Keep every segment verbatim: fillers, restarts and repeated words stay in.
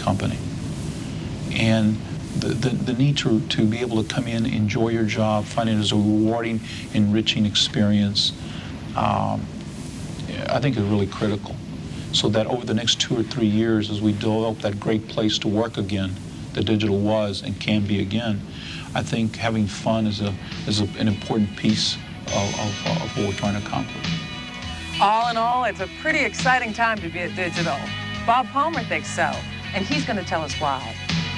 company. And the, the, the need to, to be able to come in, enjoy your job, find it as a rewarding, enriching experience, um, I think is really critical. So that over the next two or three years, as we develop that great place to work again, that digital was and can be again, I think having fun is, a, is a, an important piece of, of, of what we're trying to accomplish. All in all, it's a pretty exciting time to be at Digital. Bob Palmer thinks so, and he's going to tell us why.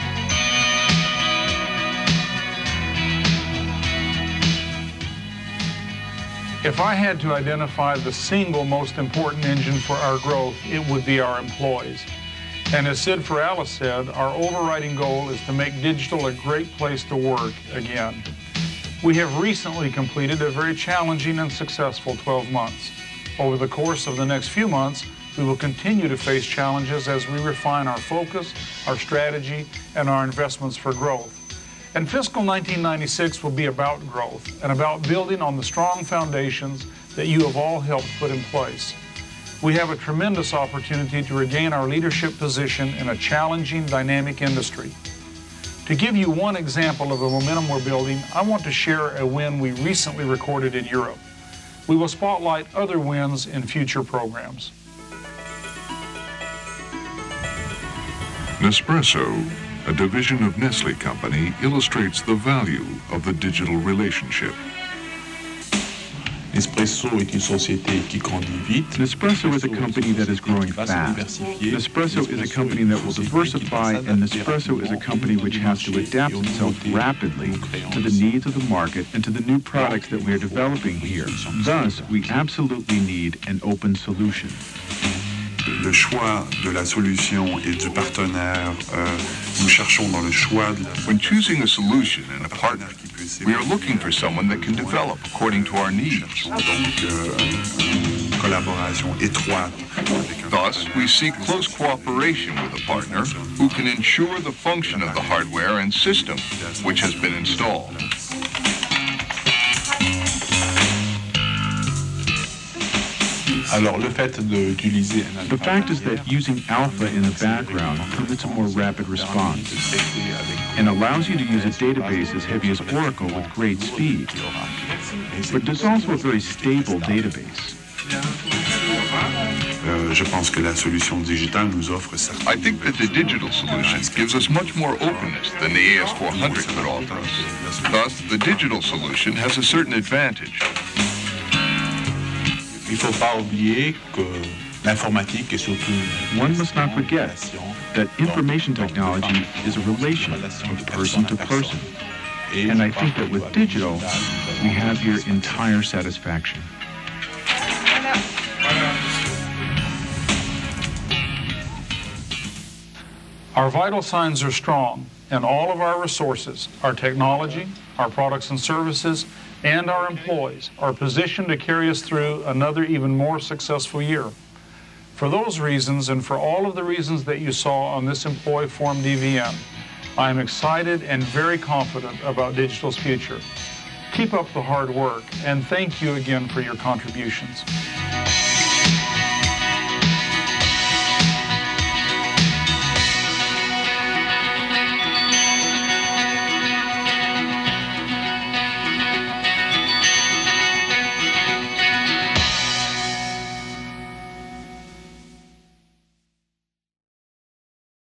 If I had to identify the single most important engine for our growth, it would be our employees. And as Sid Ferralla said, our overriding goal is to make digital a great place to work again. We have recently completed a very challenging and successful twelve months. Over the course of the next few months, we will continue to face challenges as we refine our focus, our strategy, and our investments for growth. And fiscal nineteen ninety-six will be about growth and about building on the strong foundations that you have all helped put in place. We have a tremendous opportunity to regain our leadership position in a challenging, dynamic industry. To give you one example of the momentum we're building, I want to share a win we recently recorded in Europe. We will spotlight other wins in future programs. Nespresso, a division of Nestle Company, illustrates the value of the digital relationship. Nespresso est une société qui grandit vite. Nespresso is a company that is growing fast. Nespresso is a company that will diversify, and Nespresso is a company which has to adapt itself rapidly to the needs of the market and to the new products that we are developing here. Thus, we absolutely need an open solution. Le choix de la solution et du partenaire, euh, nous cherchons dans le choix de la... When choosing a solution and a partner, we are looking for someone that can develop according to our needs. Donc, euh, une collaboration étroite. Thus, we seek close cooperation with a partner who can ensure the function of the hardware and system which has been installed. Alors, le fait d'utiliser un The fact is that using alpha in the background permits a more rapid response and allows you to use a database as heavy as Oracle with great speed. But there's also a very stable database. Euh, je pense que la solution digitale nous offre ça. I think that the digital solution gives us much more openness than the A S four hundred could offer us. Thus, the digital solution has a certain advantage. Il ne faut pas oublier que l'informatique est surtout... One must not forget that information technology is a relation of person to person. And I think that with digital, we have your entire satisfaction. Our vital signs are strong, and all of our resources, our technology, our products and services, and our employees are positioned to carry us through another even more successful year. For those reasons, and for all of the reasons that you saw on this Employee Forum D V M, I am excited and very confident about Digital's future. Keep up the hard work, and thank you again for your contributions.